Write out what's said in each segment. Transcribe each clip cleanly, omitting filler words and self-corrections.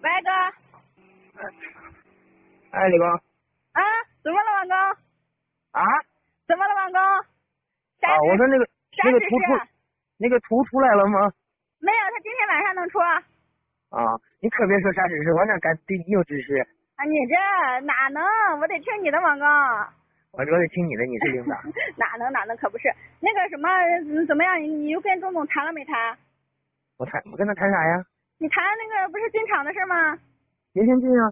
喂，哥。 哎，李工。 啊，怎么了，王哥？ 啊？ 怎么了，王哥？ 啊，我说那个图出来了吗？ 没有，他今天晚上能出。啊， 你可别说啥指示，我哪敢对你有指示？ 啊，你这哪能？我得听你的，王哥。 我得听你的，你是领导。 哪能可不是。那个什么，怎么样？你又跟钟总谈了没谈？ 我跟他谈啥呀？ 你谈那个不是进厂的事吗？ 明天进啊。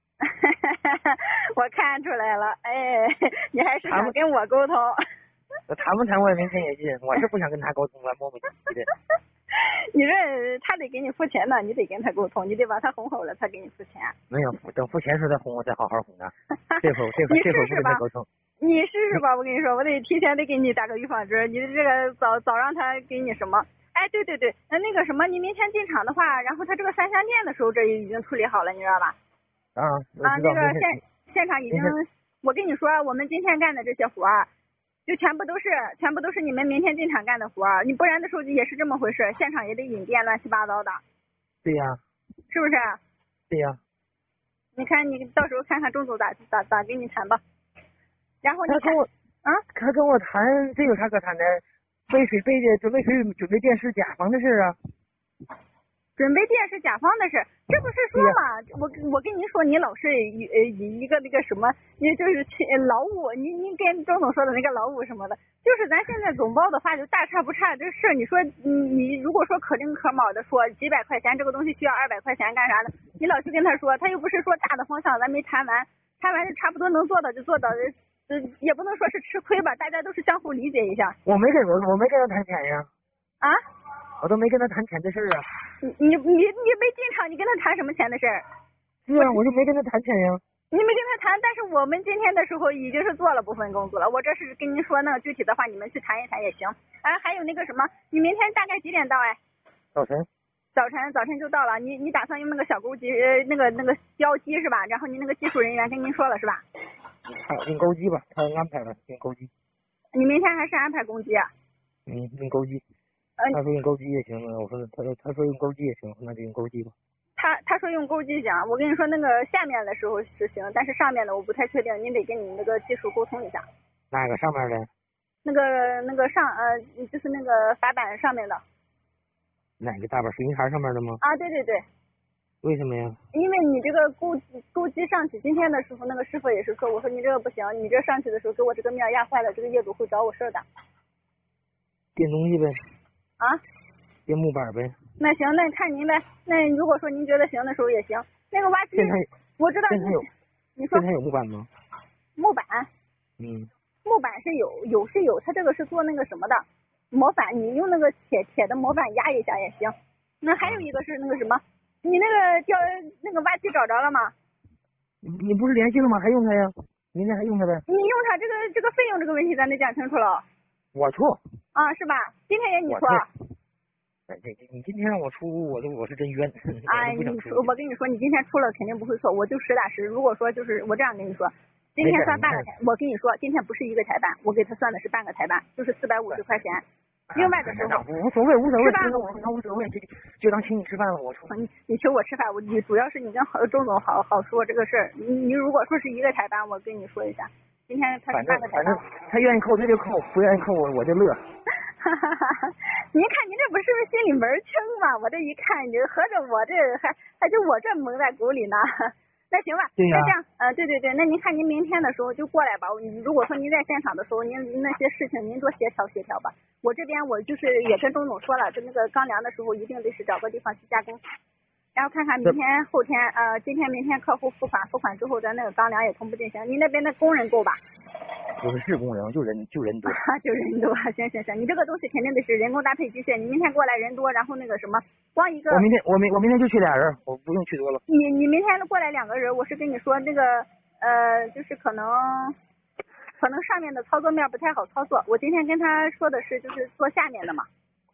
我看出来了，哎，你还是想跟我沟通。 我谈不谈我也明天也进，我是不想跟他沟通了，磨磨唧唧的。 你这他得给你付钱呢，你得跟他沟通，你得把他哄好了，他给你付钱。 没有，等付钱时候再哄我，再好好哄他。这会儿不跟他沟通。 你试试吧，我跟你说，我得提前得给你打个预防针，你这个早让他给你什么？哎，对，那个什么，你明天进厂的话，然后他这个3箱店的收支已经处理好了，你知道吧？ 那个现场已经，我跟你说，我们今天干的这些活儿，就全部都是你们明天进厂干的活儿，你不然的时候也是这么回事，现场也得引电，乱七八糟的。 对呀。 是不是？ 对呀。 你看你到时候看看钟总咋跟你谈吧。然后他跟我谈，这有啥可谈的？备水准备电视甲方的事啊。 准备电视甲方的事，这不是说嘛？我跟您说，你老是以一个那个什么，你就是劳务，你跟周总说的那个劳务什么的，就是咱现在总包的话，就大差不差这事。你说你如果说可丁可卯的说几百块钱这个东西需要200块钱干啥的，你老是跟他说，他又不是说大的方向咱没谈完就差不多能做到就做到，也不能说是吃亏吧，大家都是相互理解一下。 我没跟他谈钱呀。 啊？ 我都没跟他谈钱的事啊。 你没进厂，你跟他谈什么钱的事儿？ 是啊，我就没跟他谈钱呀。 你没跟他谈，但是我们今天的时候已经是做了部分工作了。我这是跟您说那个具体的话，你们去谈一谈也行。还有那个什么，你明天大概几点到？哎，早晨就到了。你打算用那个小钩机，那个标机是吧？然后你那个技术人员跟您说了是吧？ 用钩机吧，他安排了用钩机。 你明天还是安排公鸡？ 用钩机。他说用钩机也行，我说他说用钩机也行，那就用钩机吧。 他说用钩机行，我跟你说那个下面的时候是行，但是上面的我不太确定，你得跟你那个技术沟通一下。 哪个上面的？ 那个上就是那个阀板上面的。 哪个大板？水泥台上面的吗？ 啊，对。 为什么呀？ 因为你这个钩机上去，今天的时候那个师傅也是说，我说你这个不行，你这上去的时候给我这个面压坏了，这个业主会找我事儿的。 垫东西呗。 啊？ 垫木板呗。 那行，那看您呗。那如果说您觉得行的时候也行。那个挖机，我知道你说现在有木板吗？ 木板？木板是有，它这个是做那个什么的模板，你用那个铁的模板压一下也行。那还有一个是那个什么，你那个挖机找着了吗？ 你不是联系了吗？还用它呀？明天还用它呗。 你用它这个费用这个问题咱得讲清楚了。 我出。 啊，是吧？今天也你出。 你今天让我出，我是真冤。 哎，我跟你说，你今天出了肯定不会错，我就实打实。如果说就是我这样跟你说，今天算半个台，我跟你说，今天不是一个台班，我给他算的是半个台班，就是450块钱。另外的时候无所谓， 是吧？ 那无所谓，就当请你吃饭了，我出。 你请我吃饭，你主要是你跟周总好说这个事儿。你如果说是一个台班，我跟你说一下，今天他是半个台班。 反正他愿意扣他就扣，不愿意扣我就乐。 您看您这不是心里门清吗？我这一看，你合着我这还就我这蒙在鼓里呢。那行吧， 对呀。 那这样，对，那您看您明天的时候就过来吧。如果说您在现场的时候，您那些事情您多协调吧。我这边我就是也跟钟总说了，就那个钢梁的时候一定得是找个地方去加工，然后看看明天后天今天明天客户付款之后，咱那个钢梁也同步进行。您那边的工人够吧？ 不是工人，就人多。 就人多，行，你这个东西肯定得是人工搭配机械。你明天过来人多，然后那个什么，光一个。 我明天就去俩人，我不用去多了。 你明天过来2个人，我是跟你说那个就是可能上面的操作面不太好操作。我今天跟他说的是就是做下面的嘛。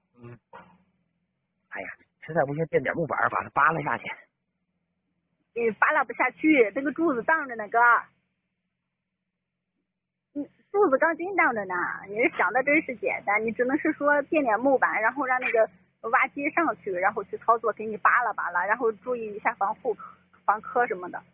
哎呀，实在不行垫点木板把它扒拉下去。 扒拉不下去，这个柱子当着呢，哥。柱子钢筋当着呢，你是想的真是简单，你只能是说垫点木板，然后让那个挖机上去，然后去操作，给你扒拉扒拉，然后注意一下防磕什么的，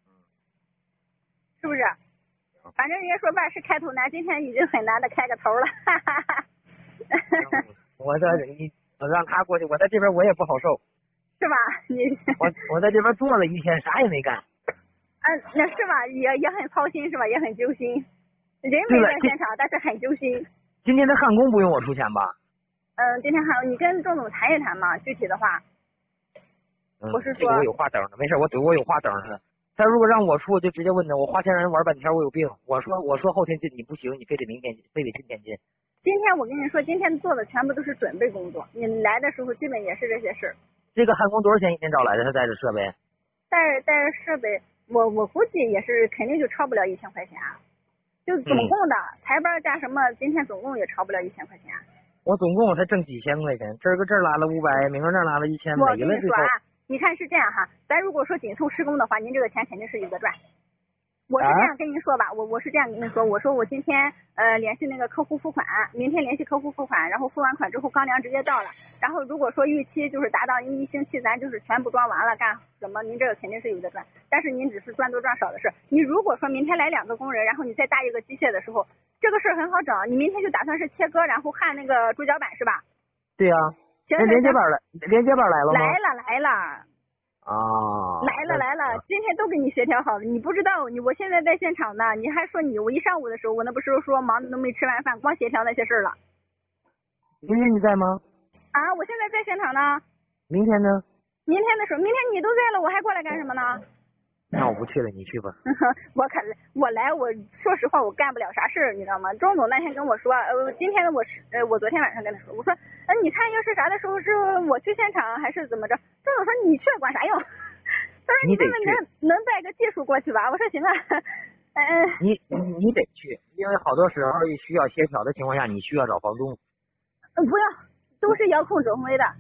是不是？反正人家说万事开头难，今天已经很难的开个头了，哈哈哈。 我让他过去，我在这边我也不好受， 是吧？ 我在这边坐了一天，啥也没干。 那是吧？也很操心是吧？也很揪心。人没在现场，但是很揪心。 今天的焊工不用我出钱吧？ 今天你跟钟总谈一谈嘛，具体的话。我是说， 这个我有话等着，没事，我有话等着他。他如果让我出，我就直接问他，我花钱让人玩半天，我有病。我说后天进你不行，你非得今天进。 今天我跟你说，今天做的全部都是准备工作，你来的时候基本也是这些事儿。 这个焊工多少钱一天找来的？他带着设备？ 带着设备，我估计也是肯定就超不了1000块钱，就总共的台班加什么，今天总共也超不了1000块钱。 我总共我才挣几千块钱，这儿拉了500，明儿那儿拉了1000， 我跟你说啊，你看是这样哈，咱如果说紧凑施工的话，您这个钱肯定是有的赚。我是这样跟您说吧，我是这样跟您说，我说我今天联系那个客户付款，明天联系客户付款，然后付完款之后钢梁直接到了，然后如果说预期就是达到1星期，咱就是全部装完了干什么，您这个肯定是有的赚，但是您只是赚多赚少的事。你如果说明天来2个工人，然后你再搭一个机械的时候，这个事儿很好整，你明天就打算是切割然后焊那个主脚板是吧？ 对呀。那连接板来了吗？ 来了。来了，今天都给你协调好了，你不知道，我现在在现场呢，你还说我一上午的时候，我那不是说忙的都没吃完饭，光协调那些事儿了。 明天你在吗？ 我现在在现场呢。 明天呢？ 明天的时候，明天你都在了，我还过来干什么呢？ 那我不去了，你去吧。 我来，我说实话，我干不了啥事儿，你知道吗？钟总那天跟我说，今天我昨天晚上跟他说，我说，你看要是啥的时候是我去现场还是怎么着？钟总说你去管啥用？他说你问问能带个技术过去吧？我说行啊。 你得去，因为好多时候需要协调的情况下，你需要找房东。 不要，都是遥控指挥的。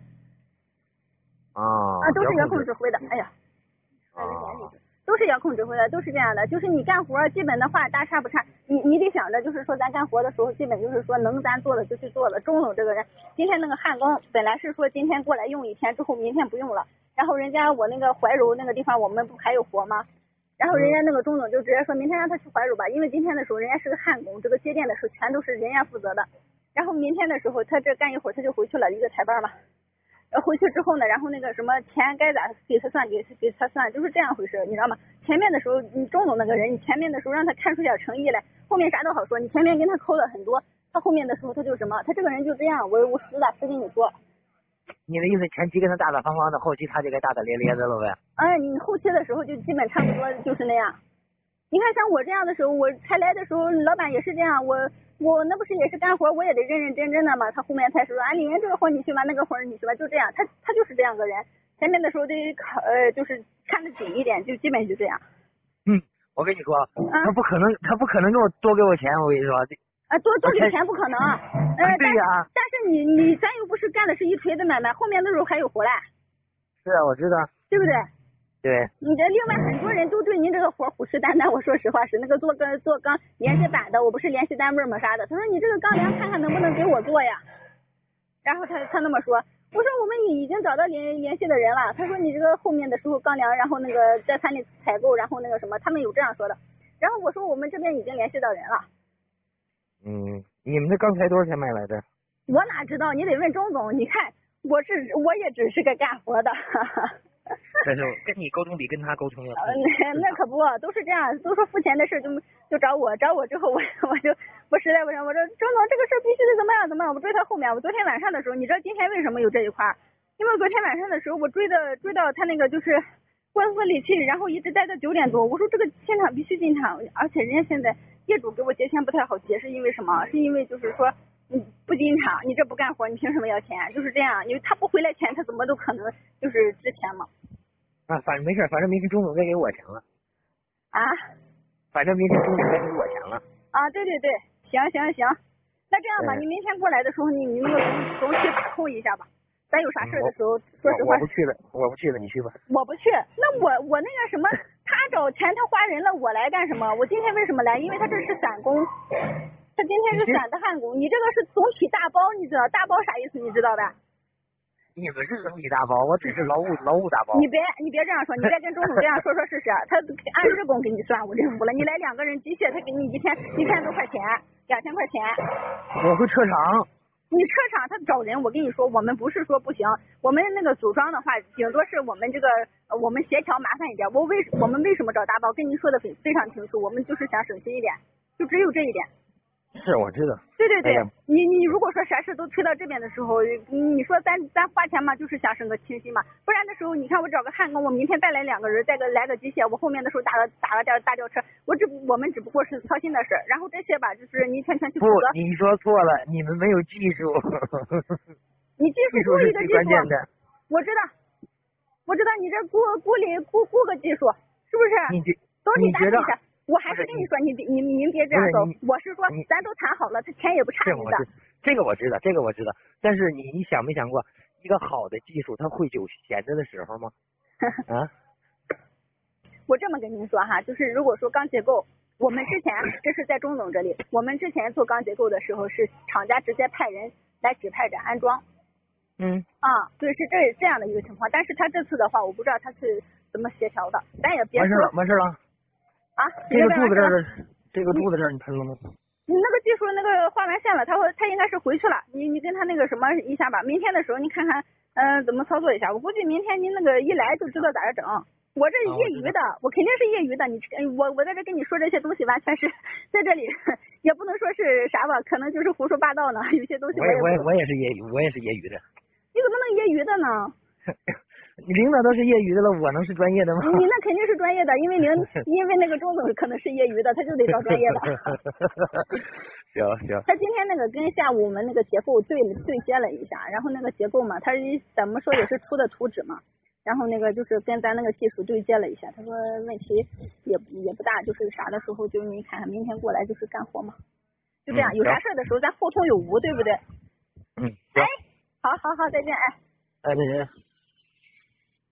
都是遥控指挥的。哎呀。都是遥控指挥的，都是这样的，就是你干活基本的话大差不差，你得想着就是说咱干活的时候基本就是说能咱做的就去做了。钟总这个人，今天那个焊工本来是说今天过来用1天之后明天不用了，然后人家我那个怀柔那个地方我们不还有活吗？然后人家那个钟总就直接说明天让他去怀柔吧，因为今天的时候人家是个焊工，这个接电的时候全都是人家负责的，然后明天的时候他这干一会儿他就回去了，一个台班嘛。回去之后呢，然后那个什么钱该咋给他算给他算，就是这样回事，你知道吗？前面的时候你钟总那个人，你前面的时候让他看出点诚意来，后面啥都好说。你前面跟他抠了很多，他后面的时候他就什么，他这个人就这样，我实打实跟你说。 你的意思前期跟他大大方方的，后期他就该大大咧咧的了呗？ 你后期的时候就基本差不多就是那样。你看像我这样的时候，我才来的时候，老板也是这样，我那不是也是干活，我也得认认真真的嘛。他后面才说，李云这个活你去吧，那个活你去吧，就这样。他就是这样个人。前面的时候得就是看得紧一点，就基本就这样。 我跟你说，他不可能给我多给我钱，我跟你说。 多给钱不可能。 对呀。 但是咱又不是干的是一锤子买卖，后面的时候还有活嘞。 是啊，我知道。 对不对？ 对。 你这另外很多人都对您这个活虎视眈眈，我说实话是那个做钢联系板的，我不是联系单位嘛啥的，他说你这个钢梁看看能不能给我做呀？然后他那么说，我说我们已经找到联系的人了，他说你这个后面的时候钢梁，然后那个在他那采购，然后那个什么，他们有这样说的。然后我说我们这边已经联系到人了。 你们这钢材多少钱买来的？ 我哪知道，你得问钟总。你看我也只是个干活的。 但是跟你沟通比跟他沟通要那可不都是这样，都说付钱的事就找我之后我实在不行，我说钟总这个事必须得怎么样，我追他后面。我昨天晚上的时候，你知道今天为什么有这一块？因为昨天晚上的时候我追到他那个就是官司里去，然后一直待到9点多。我说这个现场必须进场，而且人家现在业主给我结钱不太好结，是因为什么？是因为就是说你不进场，你这不干活，你凭什么要钱？就是这样，因为他不回来钱，他怎么都可能就是值钱嘛。 反正没事，反正明天钟总该给我钱了。反正明天钟总该给我钱了。 对，行，那这样吧，你明天过来的时候，你那个总体把控一下吧。咱有啥事的时候，说实话。 我不去了，你去吧。 我不去，那我那个什么，他找钱，他花人了，我来干什么？我今天为什么来？因为他这是散工，他今天是散的焊工，你这个是总体大包，你知道大包啥意思？你知道吧？ 你们是东西大包，我只是劳务大包。 你别这样说，你别跟钟总这样说事实。他按日工给你算我这屋了，你来2个人机械，他给你一天1000多块钱，2000块钱。 我会撤场。 你车厂他找人，我跟你说，我们不是说不行，我们那个组装的话，顶多是我们这个我们协调麻烦一点。我们为什么找大包？跟您说的非常清楚，我们就是想省心一点，就只有这一点。 是我知道。 对对对， 哎呀你如果说啥事都推到这边的时候，你说咱花钱嘛，就是想省个清心嘛。不然的时候，你看我找个焊工，我明天再来2个人，再来个机械，我后面的时候打个大吊车，我们只不过是操心的事儿。然后这些吧，就是你全去负不责。， 你说错了，你们没有技术。 你技术技术是最雇一个技术， 关键的。 我知道你这雇个技术，是不是？都你觉得？ 搭配一下。我还是跟你说，您别这样说。我是说，咱都谈好了，他钱也不差你的。 这个我知道。但是你想没想过，一个好的技术，它会有闲着的时候吗？啊？ 我这么跟您说哈，就是如果说钢结构，我们之前这是在钟总这里，我们之前做钢结构的时候是厂家直接派人来指派着安装。对，是这样的一个情况。但是他这次的话，我不知道他是怎么协调的，咱也别说。 完事了。啊，这个柱子这儿你喷了吗？ 你那个技术那个画完线了，他应该是回去了。你跟他那个什么一下吧，明天的时候你看看怎么操作一下。我估计明天您那个一来就知道咋着整。我这业余的，我肯定是业余的。我在这跟你说这些东西，完全是在这里也不能说是啥吧，可能就是胡说八道呢。有些东西我也是业余的。 你怎么能业余的呢？ 你领导都是业余的了，我能是专业的吗？ 你那肯定是专业的，因为那个钟总可能是业余的，他就得找专业的。 行。 他今天那个跟下午我们那个结构对接了一下，然后那个结构嘛，他怎么说也是出的图纸嘛，然后那个就是跟咱那个技术对接了一下，他说问题也不大，就是啥的时候就你看看明天过来就是干活嘛，就这样，有啥事的时候咱互通有无，对不对？ 行。 哎，好，再见，哎。 再见。